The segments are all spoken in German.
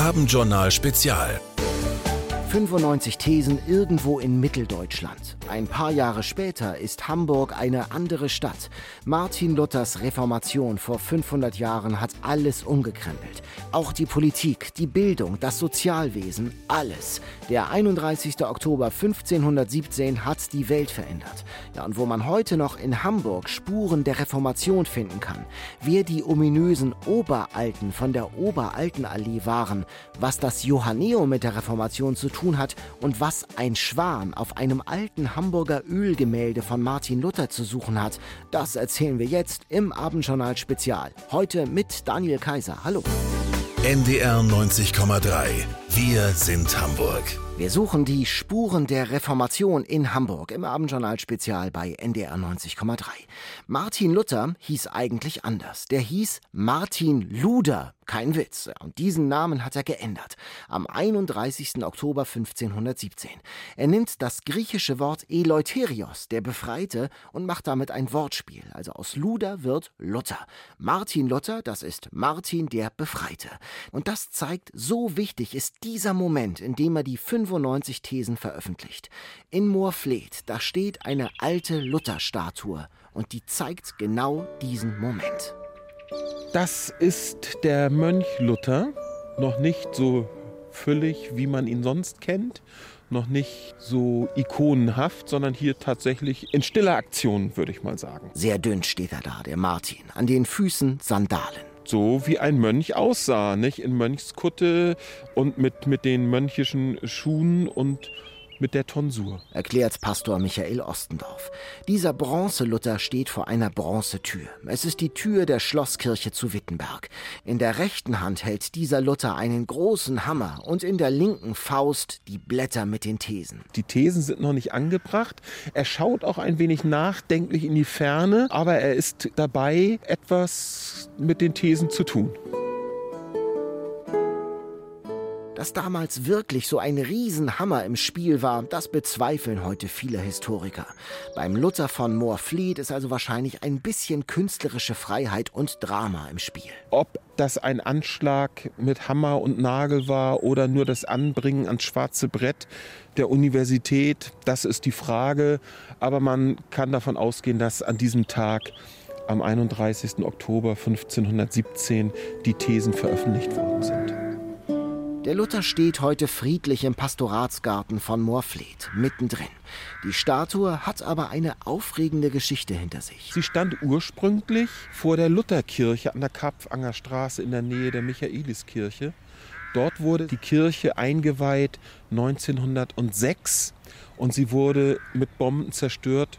Abendjournal Spezial. 95 Thesen irgendwo in Mitteldeutschland. Ein paar Jahre später ist Hamburg eine andere Stadt. Martin Luthers Reformation vor 500 Jahren hat alles umgekrempelt. Auch die Politik, die Bildung, das Sozialwesen, alles. Der 31. Oktober 1517 hat die Welt verändert. Ja, und wo man heute noch in Hamburg Spuren der Reformation finden kann, wer die ominösen Oberalten von der Oberaltenallee waren, was das Johanneum mit der Reformation zu tun hat und was ein Schwan auf einem alten Hamburger Ölgemälde von Martin Luther zu suchen hat, das erzählen wir jetzt im Abendjournal Spezial. Heute mit Daniel Kaiser. Hallo. NDR 90,3. Wir sind Hamburg. Wir suchen die Spuren der Reformation in Hamburg im Abendjournal Spezial bei NDR 90,3. Martin Luther hieß eigentlich anders. Der hieß Martin Luder. Kein Witz. Und diesen Namen hat er geändert. Am 31. Oktober 1517. Er nimmt das griechische Wort Eleutherios, der Befreite, und macht damit ein Wortspiel. Also aus Luder wird Luther. Martin Luther, das ist Martin der Befreite. Und das zeigt, so wichtig ist dieser Moment, in dem er die 95 Thesen veröffentlicht. In Moorfleet, da steht eine alte Luther-Statue und die zeigt genau diesen Moment. Das ist der Mönch Luther, noch nicht so füllig, wie man ihn sonst kennt, noch nicht so ikonenhaft, sondern hier tatsächlich in stiller Aktion, würde ich mal sagen. Sehr dünn steht er da, der Martin, an den Füßen Sandalen. So wie ein Mönch aussah, nicht? In Mönchskutte und mit den mönchischen Schuhen und mit der Tonsur. Erklärt Pastor Michael Ostendorf. Dieser Bronze-Luther steht vor einer Bronzetür. Es ist die Tür der Schlosskirche zu Wittenberg. In der rechten Hand hält dieser Luther einen großen Hammer und in der linken Faust die Blätter mit den Thesen. Die Thesen sind noch nicht angebracht. Er schaut auch ein wenig nachdenklich in die Ferne, aber er ist dabei, etwas mit den Thesen zu tun. Dass damals wirklich so ein Riesenhammer im Spiel war, das bezweifeln heute viele Historiker. Beim Luther von Moorfleet ist also wahrscheinlich ein bisschen künstlerische Freiheit und Drama im Spiel. Ob das ein Anschlag mit Hammer und Nagel war oder nur das Anbringen ans schwarze Brett der Universität, das ist die Frage. Aber man kann davon ausgehen, dass an diesem Tag, am 31. Oktober 1517, die Thesen veröffentlicht worden sind. Der Luther steht heute friedlich im Pastoratsgarten von Moorfleet, mittendrin. Die Statue hat aber eine aufregende Geschichte hinter sich. Sie stand ursprünglich vor der Lutherkirche an der Karpfanger Straße in der Nähe der Michaeliskirche. Dort wurde die Kirche eingeweiht 1906 und sie wurde mit Bomben zerstört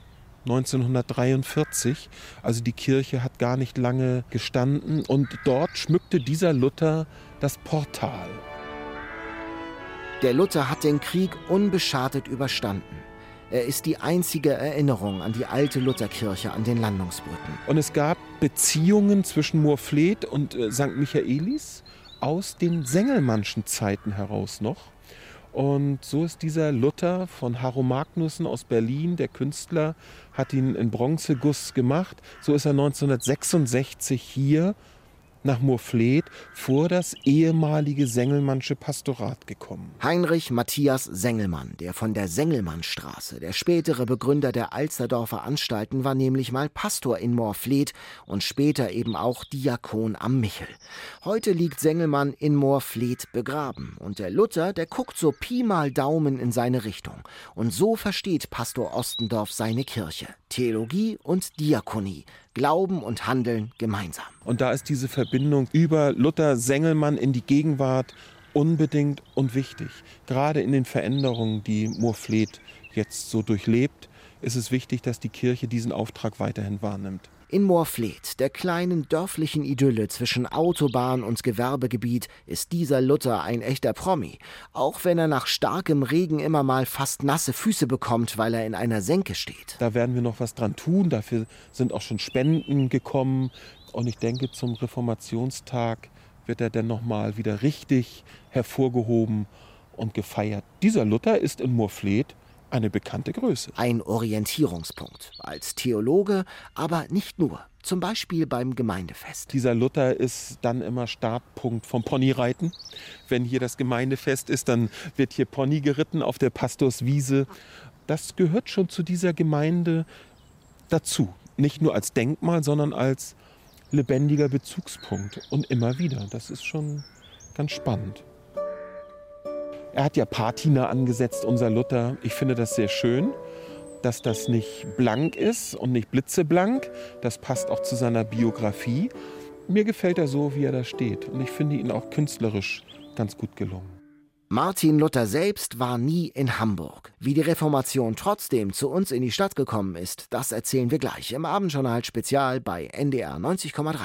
1943. Also die Kirche hat gar nicht lange gestanden und dort schmückte dieser Luther das Portal. Der Luther hat den Krieg unbeschadet überstanden. Er ist die einzige Erinnerung an die alte Lutherkirche an den Landungsbrücken. Und es gab Beziehungen zwischen Moorfleet und St. Michaelis aus den Sengelmannschen Zeiten heraus noch. Und so ist dieser Luther von Harro Magnussen aus Berlin, der Künstler, hat ihn in Bronzeguss gemacht. So ist er 1966 hier nach Moorfleet vor das ehemalige Sengelmannsche Pastorat gekommen. Heinrich Matthias Sengelmann, der von der Sengelmannstraße, der spätere Begründer der Alsterdorfer Anstalten, war nämlich mal Pastor in Moorfleet und später eben auch Diakon am Michel. Heute liegt Sengelmann in Moorfleet begraben und der Luther, der guckt so Pi mal Daumen in seine Richtung. Und so versteht Pastor Ostendorf seine Kirche. Theologie und Diakonie, Glauben und Handeln gemeinsam. Und da ist diese Verbindung über Luther Sengelmann in die Gegenwart unbedingt und wichtig. Gerade in den Veränderungen, die Moorfleet jetzt so durchlebt, ist es wichtig, dass die Kirche diesen Auftrag weiterhin wahrnimmt. In Moorfleet, der kleinen dörflichen Idylle zwischen Autobahn und Gewerbegebiet, ist dieser Luther ein echter Promi. Auch wenn er nach starkem Regen immer mal fast nasse Füße bekommt, weil er in einer Senke steht. Da werden wir noch was dran tun. Dafür sind auch schon Spenden gekommen. Und ich denke, zum Reformationstag wird er dann nochmal wieder richtig hervorgehoben und gefeiert. Dieser Luther ist in Moorfleet eine bekannte Größe. Ein Orientierungspunkt. Als Theologe, aber nicht nur. Zum Beispiel beim Gemeindefest. Dieser Luther ist dann immer Startpunkt vom Ponyreiten. Wenn hier das Gemeindefest ist, dann wird hier Pony geritten auf der Pastorswiese. Das gehört schon zu dieser Gemeinde dazu. Nicht nur als Denkmal, sondern als lebendiger Bezugspunkt. Und immer wieder. Das ist schon ganz spannend. Er hat ja Patina angesetzt, unser Luther. Ich finde das sehr schön, dass das nicht blank ist und nicht blitzeblank. Das passt auch zu seiner Biografie. Mir gefällt er so, wie er da steht. Und ich finde ihn auch künstlerisch ganz gut gelungen. Martin Luther selbst war nie in Hamburg. Wie die Reformation trotzdem zu uns in die Stadt gekommen ist, das erzählen wir gleich im Abendjournal Spezial bei NDR 90,3.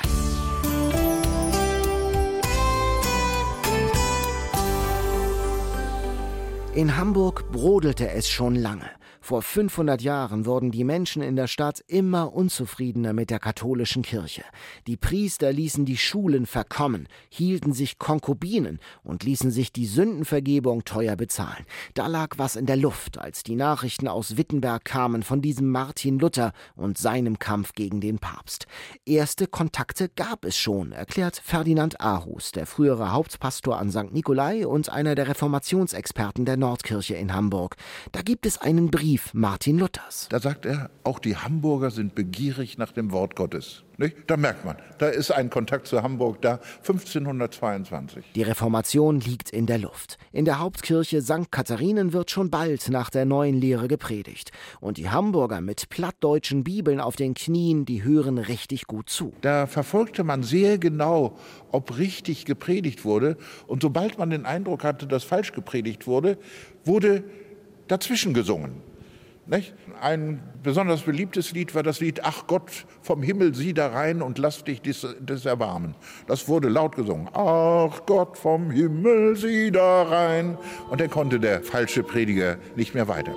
In Hamburg brodelte es schon lange. Vor 500 Jahren wurden die Menschen in der Stadt immer unzufriedener mit der katholischen Kirche. Die Priester ließen die Schulen verkommen, hielten sich Konkubinen und ließen sich die Sündenvergebung teuer bezahlen. Da lag was in der Luft, als die Nachrichten aus Wittenberg kamen von diesem Martin Luther und seinem Kampf gegen den Papst. Erste Kontakte gab es schon, erklärt Ferdinand Aarhus, der frühere Hauptpastor an St. Nikolai und einer der Reformationsexperten der Nordkirche in Hamburg. Da gibt es einen Brief Martin Luthers. Da sagt er, auch die Hamburger sind begierig nach dem Wort Gottes. Nicht? Da merkt man, da ist ein Kontakt zu Hamburg da, 1522. Die Reformation liegt in der Luft. In der Hauptkirche St. Katharinen wird schon bald nach der neuen Lehre gepredigt. Und die Hamburger mit plattdeutschen Bibeln auf den Knien, die hören richtig gut zu. Da verfolgte man sehr genau, ob richtig gepredigt wurde. Und sobald man den Eindruck hatte, dass falsch gepredigt wurde, wurde dazwischen gesungen. Nicht? Ein besonders beliebtes Lied war das Lied »Ach Gott, vom Himmel sieh da rein und lass dich des erbarmen«. Das wurde laut gesungen. »Ach Gott, vom Himmel sieh da rein«. Und dann konnte der falsche Prediger nicht mehr weiter.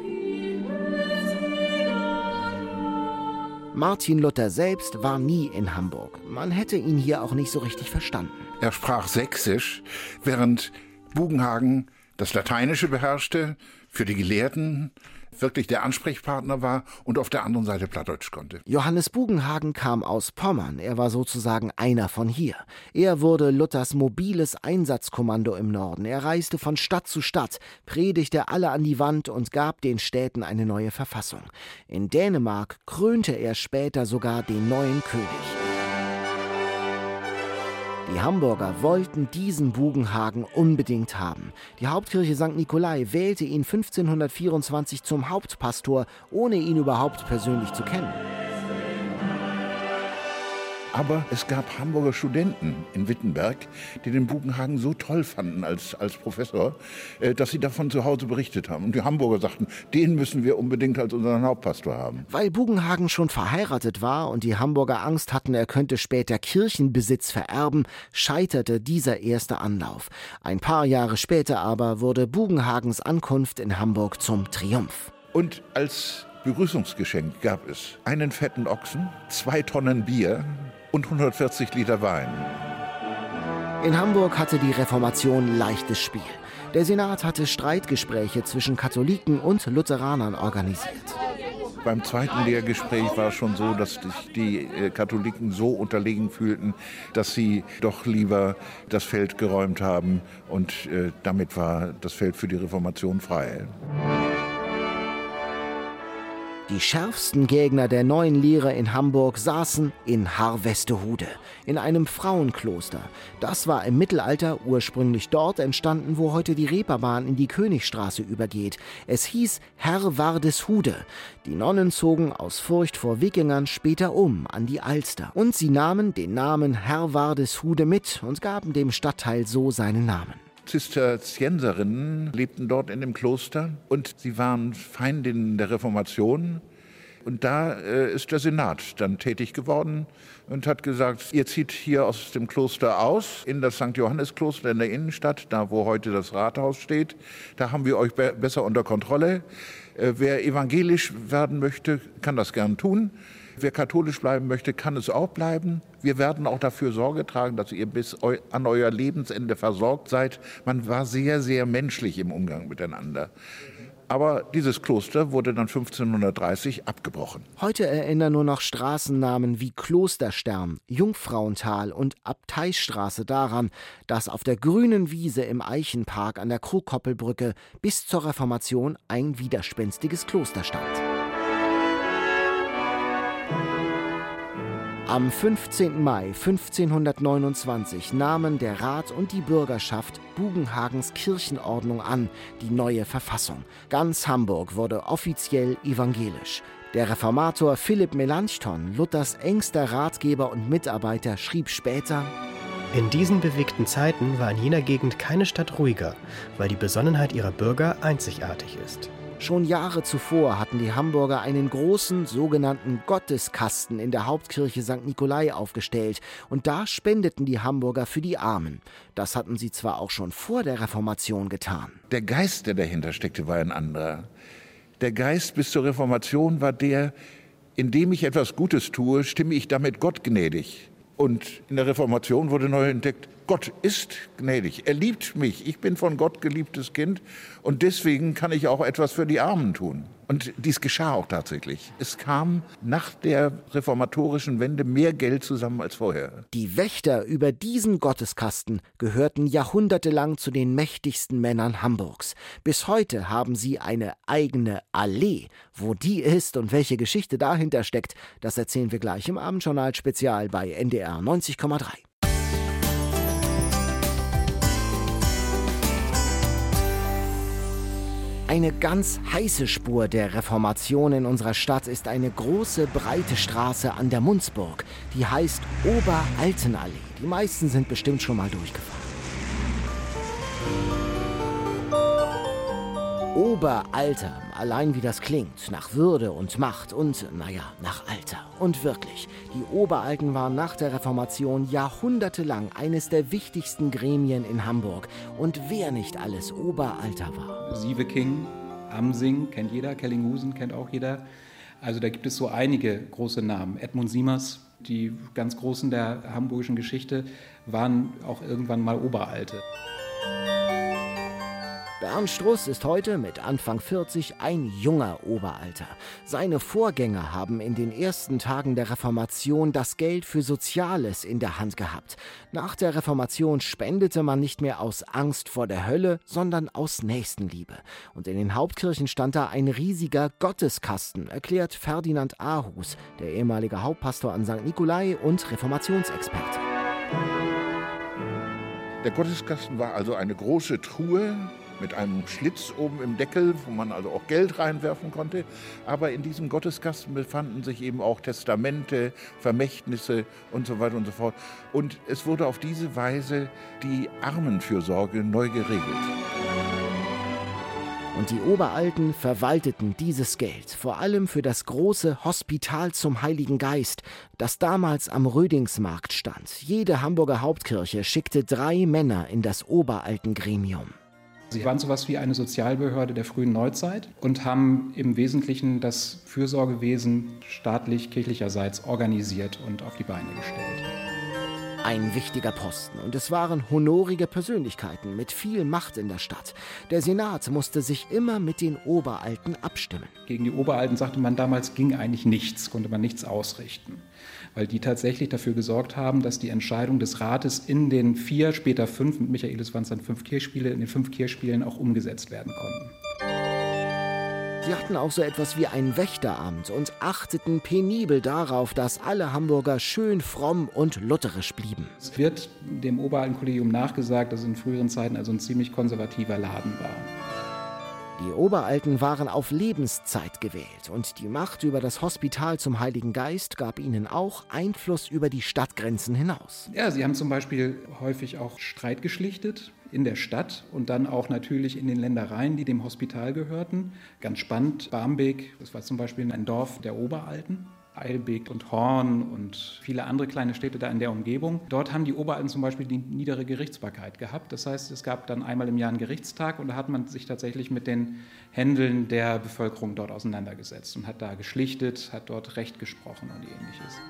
Martin Luther selbst war nie in Hamburg. Man hätte ihn hier auch nicht so richtig verstanden. Er sprach Sächsisch, während Bugenhagen das Lateinische beherrschte, für die Gelehrten wirklich der Ansprechpartner war und auf der anderen Seite Plattdeutsch konnte. Johannes Bugenhagen kam aus Pommern. Er war sozusagen einer von hier. Er wurde Luthers mobiles Einsatzkommando im Norden. Er reiste von Stadt zu Stadt, predigte alle an die Wand und gab den Städten eine neue Verfassung. In Dänemark krönte er später sogar den neuen König. Die Hamburger wollten diesen Bugenhagen unbedingt haben. Die Hauptkirche St. Nikolai wählte ihn 1524 zum Hauptpastor, ohne ihn überhaupt persönlich zu kennen. Aber es gab Hamburger Studenten in Wittenberg, die den Bugenhagen so toll fanden als Professor, dass sie davon zu Hause berichtet haben. Und die Hamburger sagten, den müssen wir unbedingt als unseren Hauptpastor haben. Weil Bugenhagen schon verheiratet war und die Hamburger Angst hatten, er könnte später Kirchenbesitz vererben, scheiterte dieser erste Anlauf. Ein paar Jahre später aber wurde Bugenhagens Ankunft in Hamburg zum Triumph. Und als Begrüßungsgeschenk gab es einen fetten Ochsen, 2 Tonnen Bier und 140 Liter Wein. In Hamburg hatte die Reformation leichtes Spiel. Der Senat hatte Streitgespräche zwischen Katholiken und Lutheranern organisiert. Beim zweiten Lehrgespräch war es schon so, dass sich die Katholiken so unterlegen fühlten, dass sie doch lieber das Feld geräumt haben. Und damit war das Feld für die Reformation frei. Die schärfsten Gegner der neuen Lehre in Hamburg saßen in Harvestehude, in einem Frauenkloster. Das war im Mittelalter ursprünglich dort entstanden, wo heute die Reeperbahn in die Königstraße übergeht. Es hieß Herwardeshude. Die Nonnen zogen aus Furcht vor Wikingern später an die Alster. Und sie nahmen den Namen Herwardeshude mit und gaben dem Stadtteil so seinen Namen. Zisterzienserinnen lebten dort in dem Kloster und sie waren Feindinnen der Reformation. Und da ist der Senat dann tätig geworden und hat gesagt, ihr zieht hier aus dem Kloster aus, in das St. Johannes-Kloster in der Innenstadt, da wo heute das Rathaus steht. Da haben wir euch besser unter Kontrolle. Wer evangelisch werden möchte, kann das gern tun. Wer katholisch bleiben möchte, kann es auch bleiben. Wir werden auch dafür Sorge tragen, dass ihr bis an euer Lebensende versorgt seid. Man war sehr, sehr menschlich im Umgang miteinander. Aber dieses Kloster wurde dann 1530 abgebrochen. Heute erinnern nur noch Straßennamen wie Klosterstern, Jungfrauental und Abteistraße daran, dass auf der grünen Wiese im Eichenpark an der Krohkoppelbrücke bis zur Reformation ein widerspenstiges Kloster stand. Am 15. Mai 1529 nahmen der Rat und die Bürgerschaft Bugenhagens Kirchenordnung an, die neue Verfassung. Ganz Hamburg wurde offiziell evangelisch. Der Reformator Philipp Melanchthon, Luthers engster Ratgeber und Mitarbeiter, schrieb später: In diesen bewegten Zeiten war in jener Gegend keine Stadt ruhiger, weil die Besonnenheit ihrer Bürger einzigartig ist. Schon Jahre zuvor hatten die Hamburger einen großen sogenannten Gotteskasten in der Hauptkirche St. Nikolai aufgestellt und da spendeten die Hamburger für die Armen. Das hatten sie zwar auch schon vor der Reformation getan. Der Geist, der dahinter steckte, war ein anderer. Der Geist bis zur Reformation war der, indem ich etwas Gutes tue, stimme ich damit Gott gnädig. Und in der Reformation wurde neu entdeckt, Gott ist gnädig, er liebt mich, ich bin von Gott geliebtes Kind und deswegen kann ich auch etwas für die Armen tun. Und dies geschah auch tatsächlich. Es kam nach der reformatorischen Wende mehr Geld zusammen als vorher. Die Wächter über diesen Gotteskasten gehörten jahrhundertelang zu den mächtigsten Männern Hamburgs. Bis heute haben sie eine eigene Allee. Wo die ist und welche Geschichte dahinter steckt, das erzählen wir gleich im Abendjournal-Spezial bei NDR 90,3. Eine ganz heiße Spur der Reformation in unserer Stadt ist eine große, breite Straße an der Mundsburg. Die heißt Oberaltenallee. Die meisten sind bestimmt schon mal durchgefahren. Oberalter, allein wie das klingt, nach Würde und Macht und, nach Alter. Und wirklich, die Oberalten waren nach der Reformation jahrhundertelang eines der wichtigsten Gremien in Hamburg. Und wer nicht alles Oberalter war. Sieveking, Amsing kennt jeder, Kellinghusen kennt auch jeder. Also da gibt es so einige große Namen. Edmund Siemers, die ganz Großen der hamburgischen Geschichte, waren auch irgendwann mal Oberalte. Bernd Struss ist heute mit Anfang 40 ein junger Oberalter. Seine Vorgänger haben in den ersten Tagen der Reformation das Geld für Soziales in der Hand gehabt. Nach der Reformation spendete man nicht mehr aus Angst vor der Hölle, sondern aus Nächstenliebe. Und in den Hauptkirchen stand da ein riesiger Gotteskasten, erklärt Ferdinand Ahus, der ehemalige Hauptpastor an St. Nikolai und Reformationsexperte. Der Gotteskasten war also eine große Truhe mit einem Schlitz oben im Deckel, wo man also auch Geld reinwerfen konnte. Aber in diesem Gotteskasten befanden sich eben auch Testamente, Vermächtnisse und so weiter und so fort. Und es wurde auf diese Weise die Armenfürsorge neu geregelt. Und die Oberalten verwalteten dieses Geld, vor allem für das große Hospital zum Heiligen Geist, das damals am Rödingsmarkt stand. Jede Hamburger Hauptkirche schickte 3 Männer in das Oberaltengremium. Sie waren sowas wie eine Sozialbehörde der frühen Neuzeit und haben im Wesentlichen das Fürsorgewesen staatlich-kirchlicherseits organisiert und auf die Beine gestellt. Ein wichtiger Posten und es waren honorige Persönlichkeiten mit viel Macht in der Stadt. Der Senat musste sich immer mit den Oberalten abstimmen. Gegen die Oberalten sagte man damals, ging eigentlich nichts, konnte man nichts ausrichten. Weil die tatsächlich dafür gesorgt haben, dass die Entscheidung des Rates in den 4, später 5, mit Michaelis waren es dann 5 Kirchspiele, in den 5 Kirchspielen auch umgesetzt werden konnten. Sie hatten auch so etwas wie ein Wächteramt und achteten penibel darauf, dass alle Hamburger schön fromm und lutherisch blieben. Es wird dem Oberaltenkollegium nachgesagt, dass es in früheren Zeiten also ein ziemlich konservativer Laden war. Die Oberalten waren auf Lebenszeit gewählt und die Macht über das Hospital zum Heiligen Geist gab ihnen auch Einfluss über die Stadtgrenzen hinaus. Ja, sie haben zum Beispiel häufig auch Streit geschlichtet in der Stadt und dann auch natürlich in den Ländereien, die dem Hospital gehörten. Ganz spannend, Barmbek, das war zum Beispiel ein Dorf der Oberalten. Eilbek und Horn und viele andere kleine Städte da in der Umgebung. Dort haben die Oberalten zum Beispiel die niedere Gerichtsbarkeit gehabt. Das heißt, es gab dann einmal im Jahr einen Gerichtstag und da hat man sich tatsächlich mit den Händeln der Bevölkerung dort auseinandergesetzt und hat da geschlichtet, hat dort Recht gesprochen und Ähnliches.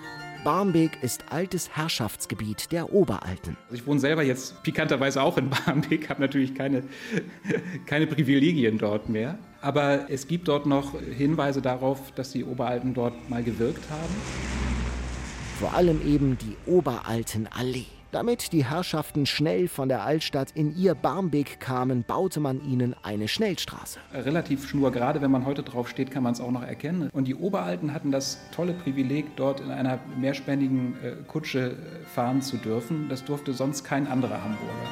Barmbek ist altes Herrschaftsgebiet der Oberalten. Ich wohne selber jetzt pikanterweise auch in Barmbek, habe natürlich keine Privilegien dort mehr. Aber es gibt dort noch Hinweise darauf, dass die Oberalten dort mal gewirkt haben. Vor allem eben die Oberaltenallee. Damit die Herrschaften schnell von der Altstadt in ihr Barmbek kamen, baute man ihnen eine Schnellstraße. Relativ schnurgerade, wenn man heute drauf steht, kann man es auch noch erkennen. Und die Oberalten hatten das tolle Privileg, dort in einer mehrspännigen Kutsche fahren zu dürfen. Das durfte sonst kein anderer Hamburger.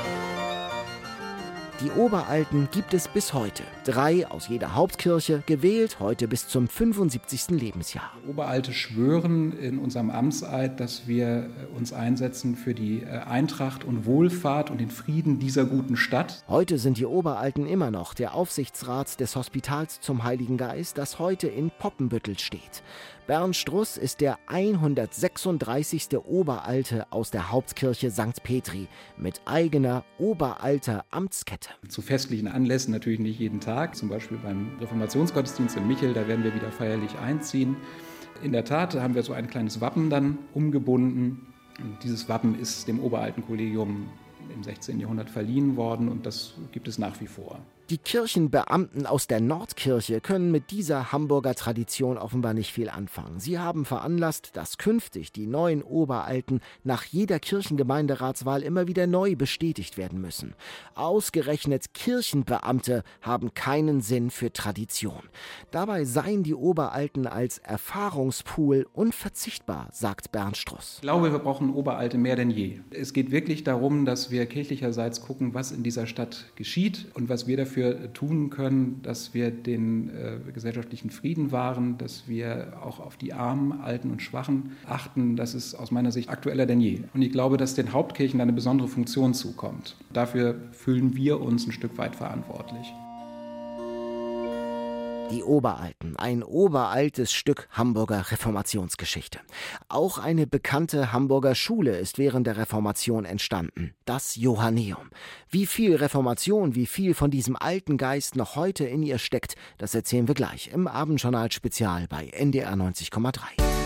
Die Oberalten gibt es bis heute. 3 aus jeder Hauptkirche, gewählt heute bis zum 75. Lebensjahr. Oberalte schwören in unserem Amtseid, dass wir uns einsetzen für die Eintracht und Wohlfahrt und den Frieden dieser guten Stadt. Heute sind die Oberalten immer noch der Aufsichtsrat des Hospitals zum Heiligen Geist, das heute in Poppenbüttel steht. Bernd Struss ist der 136. Oberalte aus der Hauptkirche St. Petri mit eigener oberalter Amtskette. Zu festlichen Anlässen natürlich nicht jeden Tag, zum Beispiel beim Reformationsgottesdienst in Michel, da werden wir wieder feierlich einziehen. In der Tat haben wir so ein kleines Wappen dann umgebunden. Und dieses Wappen ist dem Oberaltenkollegium im 16. Jahrhundert verliehen worden und das gibt es nach wie vor. Die Kirchenbeamten aus der Nordkirche können mit dieser Hamburger Tradition offenbar nicht viel anfangen. Sie haben veranlasst, dass künftig die neuen Oberalten nach jeder Kirchengemeinderatswahl immer wieder neu bestätigt werden müssen. Ausgerechnet Kirchenbeamte haben keinen Sinn für Tradition. Dabei seien die Oberalten als Erfahrungspool unverzichtbar, sagt Bernd Struss. Ich glaube, wir brauchen Oberalte mehr denn je. Es geht wirklich darum, dass wir kirchlicherseits gucken, was in dieser Stadt geschieht und was wir dafür tun können, dass wir den gesellschaftlichen Frieden wahren, dass wir auch auf die Armen, Alten und Schwachen achten. Das ist aus meiner Sicht aktueller denn je. Und ich glaube, dass den Hauptkirchen eine besondere Funktion zukommt. Dafür fühlen wir uns ein Stück weit verantwortlich. Die Oberalten, ein oberaltes Stück Hamburger Reformationsgeschichte. Auch eine bekannte Hamburger Schule ist während der Reformation entstanden, das Johanneum. Wie viel Reformation, wie viel von diesem alten Geist noch heute in ihr steckt, das erzählen wir gleich im Abendjournal-Spezial bei NDR 90,3.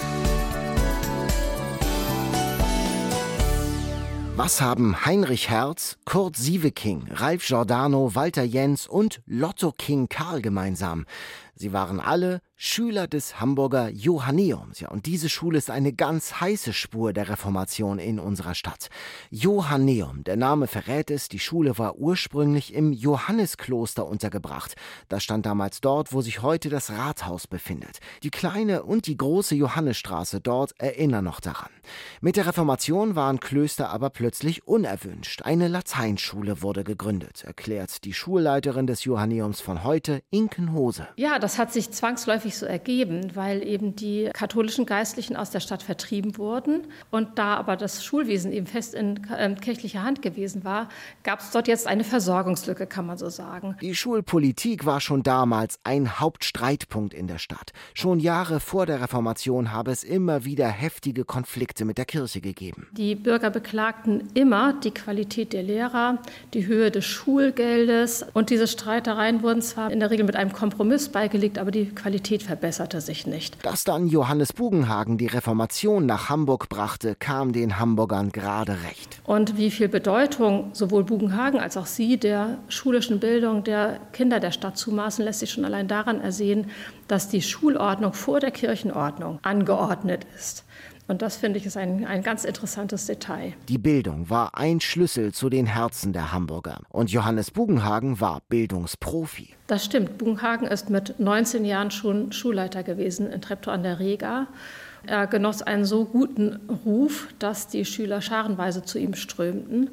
Was haben Heinrich Hertz, Kurt Sieveking, Ralf Giordano, Walter Jens und Lotto King Karl gemeinsam? Sie waren alle Schüler des Hamburger Johanneums. Ja, und diese Schule ist eine ganz heiße Spur der Reformation in unserer Stadt. Johanneum, der Name verrät es, die Schule war ursprünglich im Johanneskloster untergebracht. Das stand damals dort, wo sich heute das Rathaus befindet. Die kleine und die große Johannesstraße dort erinnern noch daran. Mit der Reformation waren Klöster aber plötzlich unerwünscht. Eine Lateinschule wurde gegründet, erklärt die Schulleiterin des Johanneums von heute, Inken Hose. Ja, das hat sich zwangsläufig so ergeben, weil eben die katholischen Geistlichen aus der Stadt vertrieben wurden. Und da aber das Schulwesen eben fest in kirchlicher Hand gewesen war, gab es dort jetzt eine Versorgungslücke, kann man so sagen. Die Schulpolitik war schon damals ein Hauptstreitpunkt in der Stadt. Schon Jahre vor der Reformation habe es immer wieder heftige Konflikte mit der Kirche gegeben. Die Bürger beklagten immer die Qualität der Lehrer, die Höhe des Schulgeldes. Und diese Streitereien wurden zwar in der Regel mit einem Kompromiss beigelegt, aber die Qualität verbesserte sich nicht. Dass dann Johannes Bugenhagen die Reformation nach Hamburg brachte, kam den Hamburgern gerade recht. Und wie viel Bedeutung sowohl Bugenhagen als auch sie der schulischen Bildung der Kinder der Stadt zumaßen, lässt sich schon allein daran ersehen, dass die Schulordnung vor der Kirchenordnung angeordnet ist. Und das, finde ich, ist ein ganz interessantes Detail. Die Bildung war ein Schlüssel zu den Herzen der Hamburger. Und Johannes Bugenhagen war Bildungsprofi. Das stimmt. Bugenhagen ist mit 19 Jahren schon Schulleiter gewesen in Treptow an der Rega. Er genoss einen so guten Ruf, dass die Schüler scharenweise zu ihm strömten.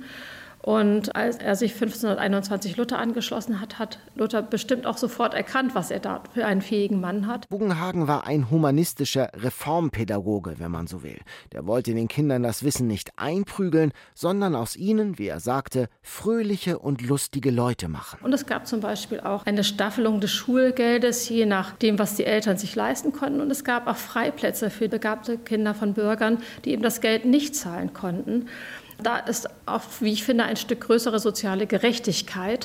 Und als er sich 1521 Luther angeschlossen hat, hat Luther bestimmt auch sofort erkannt, was er da für einen fähigen Mann hat. Bugenhagen war ein humanistischer Reformpädagoge, wenn man so will. Der wollte den Kindern das Wissen nicht einprügeln, sondern aus ihnen, wie er sagte, fröhliche und lustige Leute machen. Und es gab zum Beispiel auch eine Staffelung des Schulgeldes, je nachdem, was die Eltern sich leisten konnten. Und es gab auch Freiplätze für begabte Kinder von Bürgern, die eben das Geld nicht zahlen konnten. Da ist auch, wie ich finde, ein Stück größere soziale Gerechtigkeit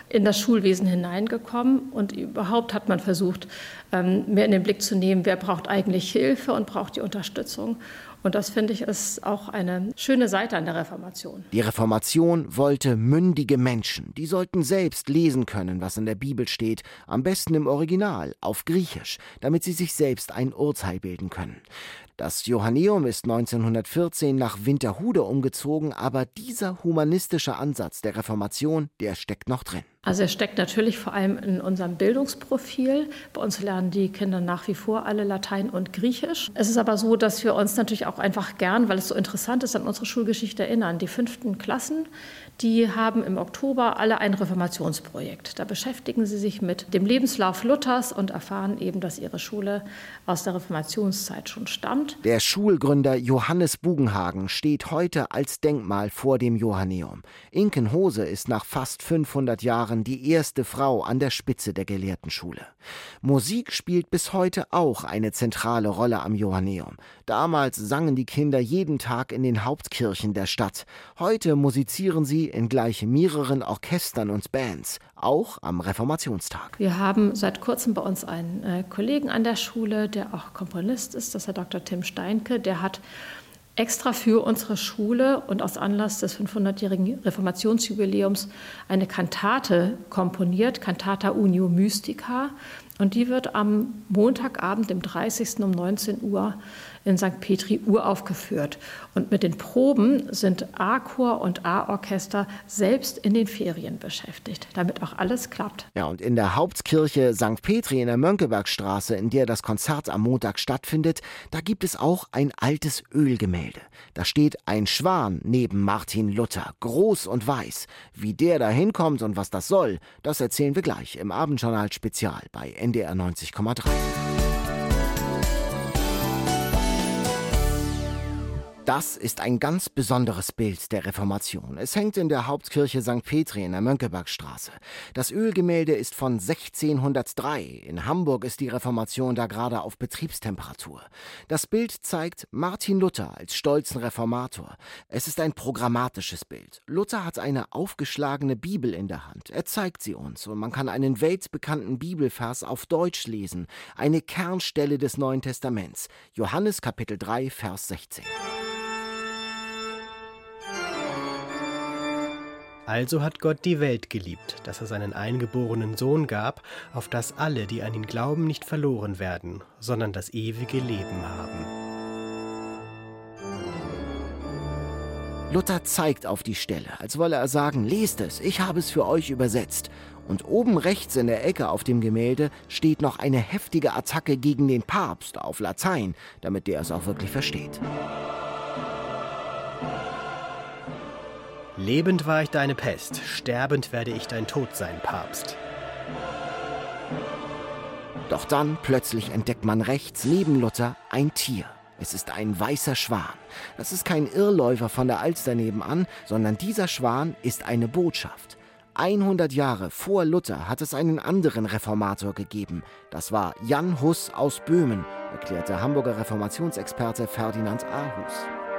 in das Schulwesen hineingekommen. Und überhaupt hat man versucht, mehr in den Blick zu nehmen, wer braucht eigentlich Hilfe und braucht die Unterstützung. Und das, finde ich, ist auch eine schöne Seite an der Reformation. Die Reformation wollte mündige Menschen. Die sollten selbst lesen können, was in der Bibel steht, am besten im Original, auf Griechisch, damit sie sich selbst ein Urteil bilden können. Das Johanneum ist 1914 nach Winterhude umgezogen, aber dieser humanistische Ansatz der Reformation, der steckt noch drin. Also er steckt natürlich vor allem in unserem Bildungsprofil. Bei uns lernen die Kinder nach wie vor alle Latein und Griechisch. Es ist aber so, dass wir uns natürlich auch einfach gern, weil es so interessant ist, an unsere Schulgeschichte erinnern. Die 5. Klassen, die haben im Oktober alle ein Reformationsprojekt. Da beschäftigen sie sich mit dem Lebenslauf Luthers und erfahren eben, dass ihre Schule aus der Reformationszeit schon stammt. Der Schulgründer Johannes Bugenhagen steht heute als Denkmal vor dem Johanneum. Inken Hose ist nach fast 500 Jahren die erste Frau an der Spitze der Gelehrtenschule. Musik spielt bis heute auch eine zentrale Rolle am Johanneum. Damals sangen die Kinder jeden Tag in den Hauptkirchen der Stadt. Heute musizieren sie in gleich mehreren Orchestern und Bands, auch am Reformationstag. Wir haben seit kurzem bei uns einen Kollegen an der Schule, der auch Komponist ist, das ist Herr Dr. Tim Steinke, der hat extra für unsere Schule und aus Anlass des 500-jährigen Reformationsjubiläums eine Kantate komponiert, Cantata Unio Mystica. Und die wird am Montagabend, dem 30. um 19 Uhr in St. Petri uraufgeführt. Und mit den Proben sind A-Chor und A-Orchester selbst in den Ferien beschäftigt, damit auch alles klappt. Ja, und in der Hauptkirche St. Petri in der Mönckebergstraße, in der das Konzert am Montag stattfindet, da gibt es auch ein altes Ölgemälde. Da steht ein Schwan neben Martin Luther, groß und weiß. Wie der da hinkommt und was das soll, das erzählen wir gleich im Abendjournal Spezial bei NDR 90,3. Das ist ein ganz besonderes Bild der Reformation. Es hängt in der Hauptkirche St. Petri in der Mönckebergstraße. Das Ölgemälde ist von 1603. In Hamburg ist die Reformation da gerade auf Betriebstemperatur. Das Bild zeigt Martin Luther als stolzen Reformator. Es ist ein programmatisches Bild. Luther hat eine aufgeschlagene Bibel in der Hand. Er zeigt sie uns und man kann einen weltbekannten Bibelvers auf Deutsch lesen. Eine Kernstelle des Neuen Testaments. Johannes Kapitel 3, Vers 16. Also hat Gott die Welt geliebt, dass er seinen eingeborenen Sohn gab, auf dass alle, die an ihn glauben, nicht verloren werden, sondern das ewige Leben haben. Luther zeigt auf die Stelle, als wolle er sagen, lest es, ich habe es für euch übersetzt. Und oben rechts in der Ecke auf dem Gemälde steht noch eine heftige Attacke gegen den Papst auf Latein, damit der es auch wirklich versteht. Lebend war ich deine Pest, sterbend werde ich dein Tod sein, Papst. Doch dann plötzlich entdeckt man rechts neben Luther ein Tier. Es ist ein weißer Schwan. Das ist kein Irrläufer von der Alster nebenan, sondern dieser Schwan ist eine Botschaft. 100 Jahre vor Luther hat es einen anderen Reformator gegeben. Das war Jan Hus aus Böhmen, erklärt der Hamburger Reformationsexperte Ferdinand Aarhus.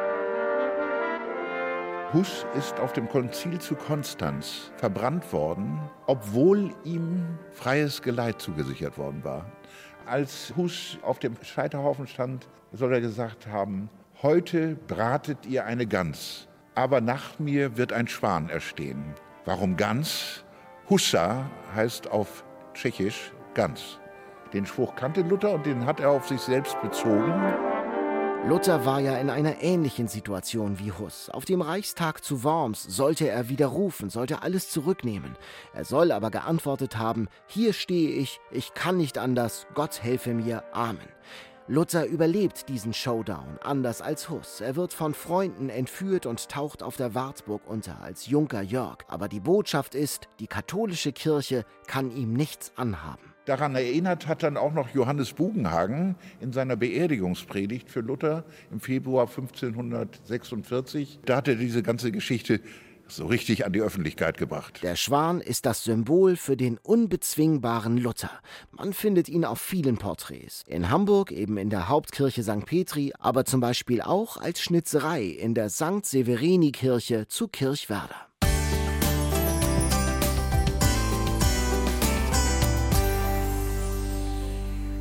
Hus ist auf dem Konzil zu Konstanz verbrannt worden, obwohl ihm freies Geleit zugesichert worden war. Als Hus auf dem Scheiterhaufen stand, soll er gesagt haben, heute bratet ihr eine Gans, aber nach mir wird ein Schwan erstehen. Warum Gans? Hussa heißt auf Tschechisch Gans. Den Spruch kannte Luther und den hat er auf sich selbst bezogen. Luther war ja in einer ähnlichen Situation wie Hus. Auf dem Reichstag zu Worms sollte er widerrufen, sollte alles zurücknehmen. Er soll aber geantwortet haben, hier stehe ich kann nicht anders, Gott helfe mir, Amen. Luther überlebt diesen Showdown, anders als Hus. Er wird von Freunden entführt und taucht auf der Wartburg unter als Junker Jörg. Aber die Botschaft ist, die katholische Kirche kann ihm nichts anhaben. Daran erinnert hat dann auch noch Johannes Bugenhagen in seiner Beerdigungspredigt für Luther im Februar 1546. Da hat er diese ganze Geschichte so richtig an die Öffentlichkeit gebracht. Der Schwan ist das Symbol für den unbezwingbaren Luther. Man findet ihn auf vielen Porträts. In Hamburg eben in der Hauptkirche St. Petri, aber zum Beispiel auch als Schnitzerei in der St. Severeni-Kirche zu Kirchwerder.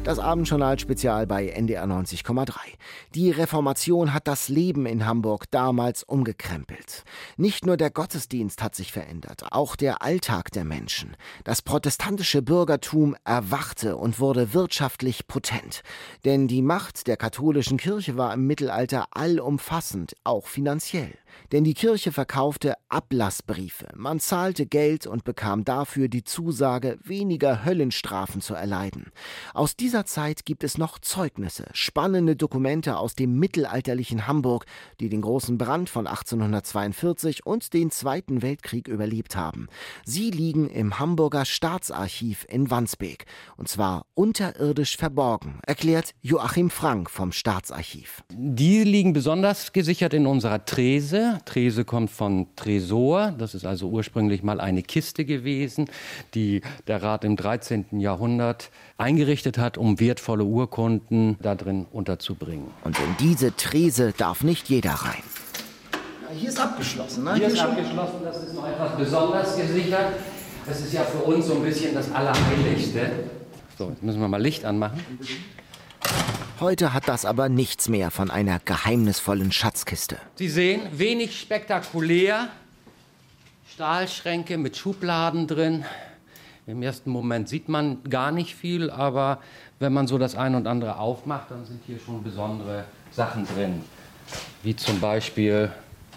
Das Abendjournal-Spezial bei NDR 90,3. Die Reformation hat das Leben in Hamburg damals umgekrempelt. Nicht nur der Gottesdienst hat sich verändert, auch der Alltag der Menschen. Das protestantische Bürgertum erwachte und wurde wirtschaftlich potent. Denn die Macht der katholischen Kirche war im Mittelalter allumfassend, auch finanziell. Denn die Kirche verkaufte Ablassbriefe. Man zahlte Geld und bekam dafür die Zusage, weniger Höllenstrafen zu erleiden. Aus dieser Zeit gibt es noch Zeugnisse, spannende Dokumente aus dem mittelalterlichen Hamburg, die den großen Brand von 1842 und den Zweiten Weltkrieg überlebt haben. Sie liegen im Hamburger Staatsarchiv in Wandsbek. Und zwar unterirdisch verborgen, erklärt Joachim Frank vom Staatsarchiv. Die liegen besonders gesichert in unserer Trese. Trese kommt von Tresor, das ist also ursprünglich mal eine Kiste gewesen, die der Rat im 13. Jahrhundert eingerichtet hat, um wertvolle Urkunden da drin unterzubringen. Und in diese Trese darf nicht jeder rein. Ja, hier ist abgeschlossen, ne? Hier ist abgeschlossen, das ist noch etwas besonders gesichert. Das ist ja für uns so ein bisschen das Allerheiligste. So, jetzt müssen wir mal Licht anmachen. Heute hat das aber nichts mehr von einer geheimnisvollen Schatzkiste. Sie sehen, wenig spektakulär. Stahlschränke mit Schubladen drin. Im ersten Moment sieht man gar nicht viel, aber wenn man so das ein und andere aufmacht, dann sind hier schon besondere Sachen drin. Wie zum Beispiel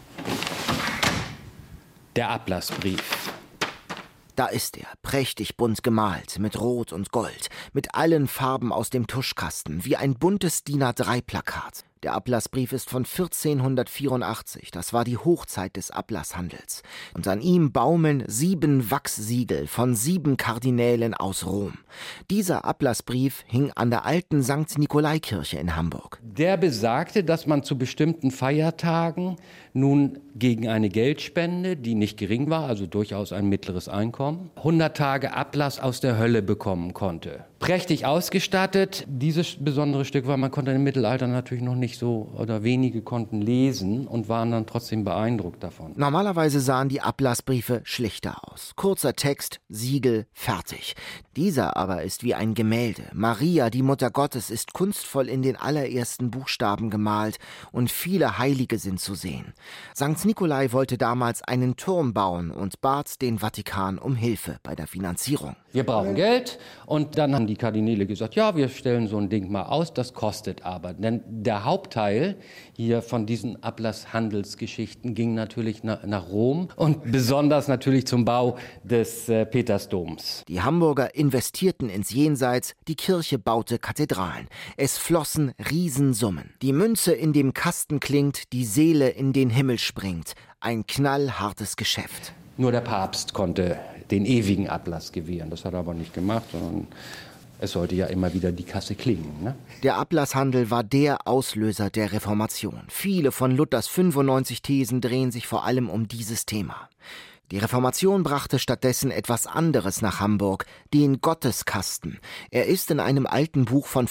der Ablassbrief. Da ist er, prächtig bunt gemalt, mit Rot und Gold, mit allen Farben aus dem Tuschkasten, wie ein buntes DIN A3-Plakat. Der Ablassbrief ist von 1484, das war die Hochzeit des Ablasshandels. Und an ihm baumeln 7 Wachssiegel von 7 Kardinälen aus Rom. Dieser Ablassbrief hing an der alten St. Nikolaikirche in Hamburg. Der besagte, dass man zu bestimmten Feiertagen nun gegen eine Geldspende, die nicht gering war, also durchaus ein mittleres Einkommen, 100 Tage Ablass aus der Hölle bekommen konnte. Prächtig ausgestattet, dieses besondere Stück, weil man konnte im Mittelalter natürlich noch nicht so, oder wenige konnten lesen und waren dann trotzdem beeindruckt davon. Normalerweise sahen die Ablassbriefe schlichter aus. Kurzer Text, Siegel, fertig. Dieser aber ist wie ein Gemälde. Maria, die Mutter Gottes, ist kunstvoll in den allerersten Buchstaben gemalt und viele Heilige sind zu sehen. St. Nikolai wollte damals einen Turm bauen und bat den Vatikan um Hilfe bei der Finanzierung. Wir brauchen Geld und dann haben die Kardinäle gesagt, ja, wir stellen so ein Ding mal aus, das kostet aber. Denn der Hauptteil hier von diesen Ablasshandelsgeschichten ging natürlich nach Rom und besonders natürlich zum Bau des Petersdoms. Die Hamburger investierten ins Jenseits, die Kirche baute Kathedralen. Es flossen Riesensummen. Die Münze in dem Kasten klingt, die Seele in den Himmel springt. Ein knallhartes Geschäft. Nur der Papst konnte den ewigen Ablass gewähren. Das hat er aber nicht gemacht, sondern es sollte ja immer wieder die Kasse klingen. Ne? Der Ablasshandel war der Auslöser der Reformation. Viele von Luthers 95 Thesen drehen sich vor allem um dieses Thema. Die Reformation brachte stattdessen etwas anderes nach Hamburg, den Gotteskasten. Er ist in einem alten Buch von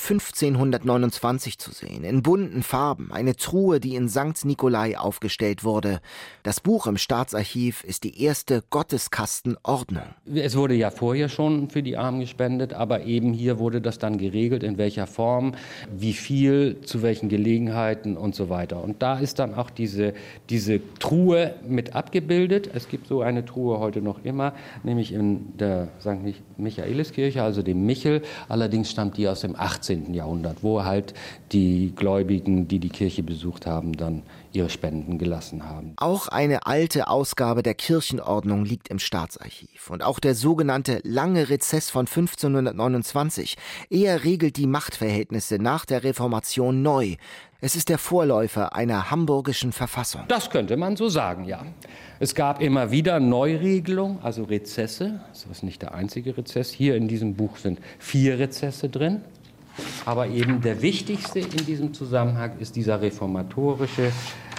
1529 zu sehen, in bunten Farben, eine Truhe, die in St. Nikolai aufgestellt wurde. Das Buch im Staatsarchiv ist die erste Gotteskastenordnung. Es wurde ja vorher schon für die Armen gespendet, aber eben hier wurde das dann geregelt, in welcher Form, wie viel, zu welchen Gelegenheiten und so weiter. Und da ist dann auch diese Truhe mit abgebildet. Es gibt so eine Truhe heute noch immer, nämlich in der St. Michaeliskirche, also dem Michel. Allerdings stammt die aus dem 18. Jahrhundert, wo halt die Gläubigen, die die Kirche besucht haben, dann ihre Spenden gelassen haben. Auch eine alte Ausgabe der Kirchenordnung liegt im Staatsarchiv. Und auch der sogenannte Lange Rezess von 1529. Er regelt die Machtverhältnisse nach der Reformation neu. Es ist der Vorläufer einer hamburgischen Verfassung. Das könnte man so sagen, ja. Es gab immer wieder Neuregelungen, also Rezesse. Das ist nicht der einzige Rezess. Hier in diesem Buch sind 4 Rezesse drin. Aber eben der wichtigste in diesem Zusammenhang ist dieser reformatorische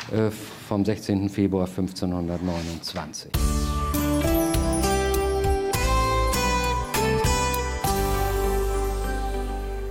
vom 16. Februar 1529.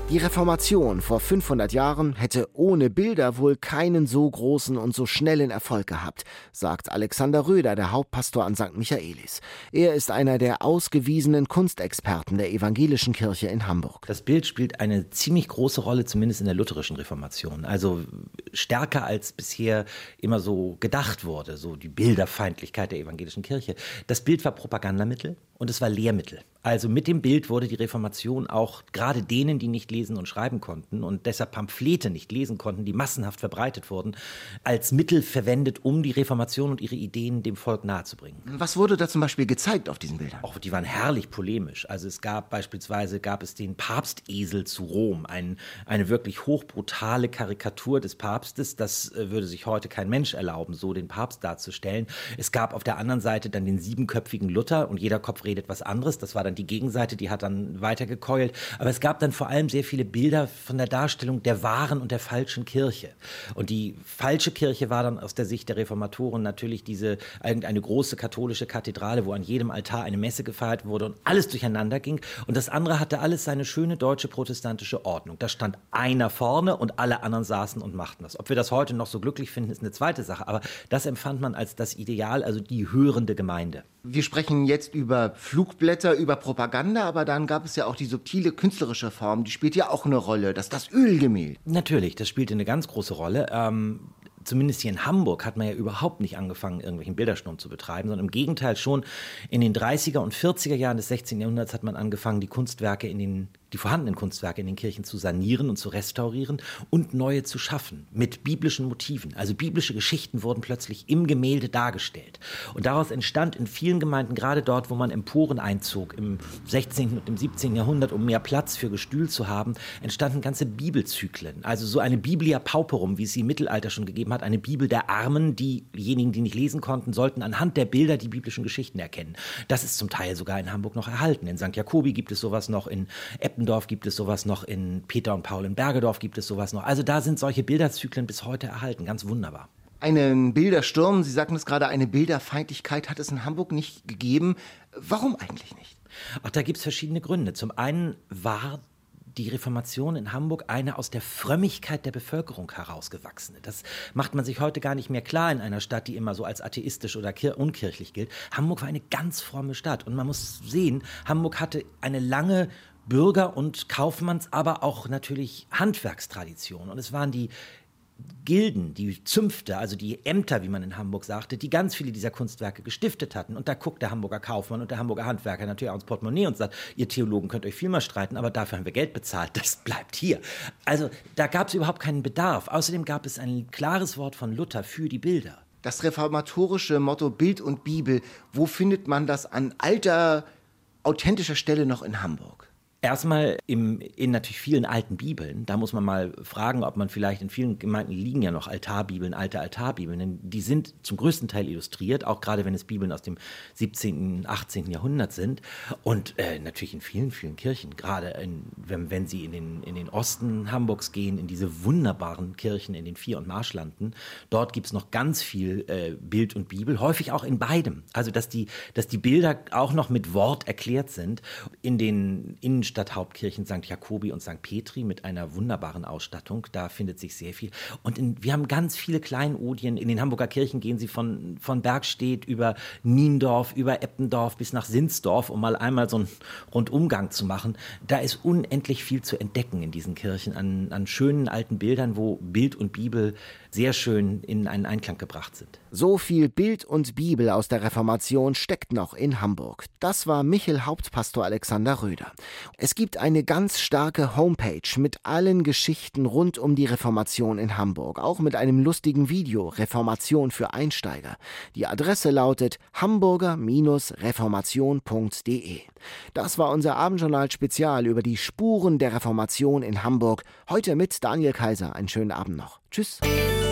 Die Reformation vor 500 Jahren hätte ohne Bilder wohl keinen so großen und so schnellen Erfolg gehabt, sagt Alexander Röder, der Hauptpastor an St. Michaelis. Er ist einer der ausgewiesenen Kunstexperten der evangelischen Kirche in Hamburg. Das Bild spielt eine ziemlich große Rolle, zumindest in der lutherischen Reformation. Also stärker als bisher immer so gedacht wurde, so die Bilderfeindlichkeit der evangelischen Kirche. Das Bild war Propagandamittel und es war Lehrmittel. Also mit dem Bild wurde die Reformation auch gerade denen, die nicht lesen und schreiben konnten und deshalb Pamphlete nicht lesen konnten, die massenhaft verbreitet wurden, als Mittel verwendet, um die Reformation und ihre Ideen dem Volk nahezubringen. Was wurde da zum Beispiel gezeigt auf diesen Bildern? Auch die waren herrlich polemisch. Also es gab den Papstesel zu Rom, eine wirklich hochbrutale Karikatur des Papstes. Das würde sich heute kein Mensch erlauben, so den Papst darzustellen. Es gab auf der anderen Seite dann den 7-köpfigen Luther und jeder Kopf redet was anderes. Das war dann die Gegenseite, die hat dann weitergekeult. Aber es gab dann vor allem sehr viele Bilder von der Darstellung der wahren und der falschen Kirche. Und die falsche Kirche war dann aus der Sicht der Reformatoren natürlich irgendeine große katholische Kathedrale, wo an jedem Altar eine Messe gefeiert wurde und alles durcheinander ging. Und das andere hatte alles seine schöne deutsche protestantische Ordnung. Da stand einer vorne und alle anderen saßen und machten das. Ob wir das heute noch so glücklich finden, ist eine zweite Sache. Aber das empfand man als das Ideal, also die hörende Gemeinde. Wir sprechen jetzt über Flugblätter, über Propaganda, aber dann gab es ja auch die subtile künstlerische Form, die spielt ja auch eine Rolle, das Ölgemälde. Natürlich, das spielte eine ganz große Rolle. Zumindest hier in Hamburg hat man ja überhaupt nicht angefangen, irgendwelchen Bildersturm zu betreiben, sondern im Gegenteil schon in den 30er und 40er Jahren des 16. Jahrhunderts hat man angefangen, die vorhandenen Kunstwerke in den Kirchen zu sanieren und zu restaurieren und neue zu schaffen mit biblischen Motiven. Also biblische Geschichten wurden plötzlich im Gemälde dargestellt. Und daraus entstand in vielen Gemeinden, gerade dort, wo man Emporen einzog, im 16. und im 17. Jahrhundert, um mehr Platz für Gestühl zu haben, entstanden ganze Bibelzyklen. Also so eine Biblia Pauperum, wie es sie im Mittelalter schon gegeben hat, eine Bibel der Armen. Diejenigen, die nicht lesen konnten, sollten anhand der Bilder die biblischen Geschichten erkennen. Das ist zum Teil sogar in Hamburg noch erhalten. In St. Jakobi gibt es sowas noch, in Eppendorf gibt es sowas noch, in Peter und Paul in Bergedorf gibt es sowas noch. Also da sind solche Bilderzyklen bis heute erhalten, ganz wunderbar. Einen Bildersturm, Sie sagten es gerade, eine Bilderfeindlichkeit hat es in Hamburg nicht gegeben. Warum eigentlich nicht? Ach, da gibt es verschiedene Gründe. Zum einen war die Reformation in Hamburg eine aus der Frömmigkeit der Bevölkerung herausgewachsene. Das macht man sich heute gar nicht mehr klar in einer Stadt, die immer so als atheistisch oder unkirchlich gilt. Hamburg war eine ganz fromme Stadt und man muss sehen, Hamburg hatte eine lange Bürger- und Kaufmanns-, aber auch natürlich Handwerkstradition. Und es waren die Gilden, die Zünfte, also die Ämter, wie man in Hamburg sagte, die ganz viele dieser Kunstwerke gestiftet hatten. Und da guckt der Hamburger Kaufmann und der Hamburger Handwerker natürlich auch ins Portemonnaie und sagt, ihr Theologen könnt euch viel mal streiten, aber dafür haben wir Geld bezahlt, das bleibt hier. Also da gab es überhaupt keinen Bedarf. Außerdem gab es ein klares Wort von Luther für die Bilder. Das reformatorische Motto Bild und Bibel, wo findet man das an alter, authentischer Stelle noch in Hamburg? Erstmal in natürlich vielen alten Bibeln. Da muss man mal fragen, ob man vielleicht in vielen Gemeinden liegen ja noch Altarbibeln, alte Altarbibeln. Denn die sind zum größten Teil illustriert, auch gerade wenn es Bibeln aus dem 17., 18. Jahrhundert sind. Und natürlich in vielen, vielen Kirchen, gerade wenn Sie in den Osten Hamburgs gehen, in diese wunderbaren Kirchen in den Vier- und Marschlanden, dort gibt es noch ganz viel Bild und Bibel, häufig auch in beidem. Also dass die Bilder auch noch mit Wort erklärt sind. In den Innenstadthauptkirchen St. Jakobi und St. Petri mit einer wunderbaren Ausstattung. Da findet sich sehr viel. Und wir haben ganz viele Kleinodien. In den Hamburger Kirchen gehen Sie von Bergstedt über Niendorf, über Eppendorf bis nach Sinsdorf, um mal einmal so einen Rundumgang zu machen. Da ist unendlich viel zu entdecken in diesen Kirchen an schönen alten Bildern, wo Bild und Bibel sehr schön in einen Einklang gebracht sind. So viel Bild und Bibel aus der Reformation steckt noch in Hamburg. Das war Michel Hauptpastor Alexander Röder. Es gibt eine ganz starke Homepage mit allen Geschichten rund um die Reformation in Hamburg, auch mit einem lustigen Video, Reformation für Einsteiger. Die Adresse lautet hamburger-reformation.de. Das war unser Abendjournal-Spezial über die Spuren der Reformation in Hamburg. Heute mit Daniel Kaiser. Einen schönen Abend noch. Tschüss.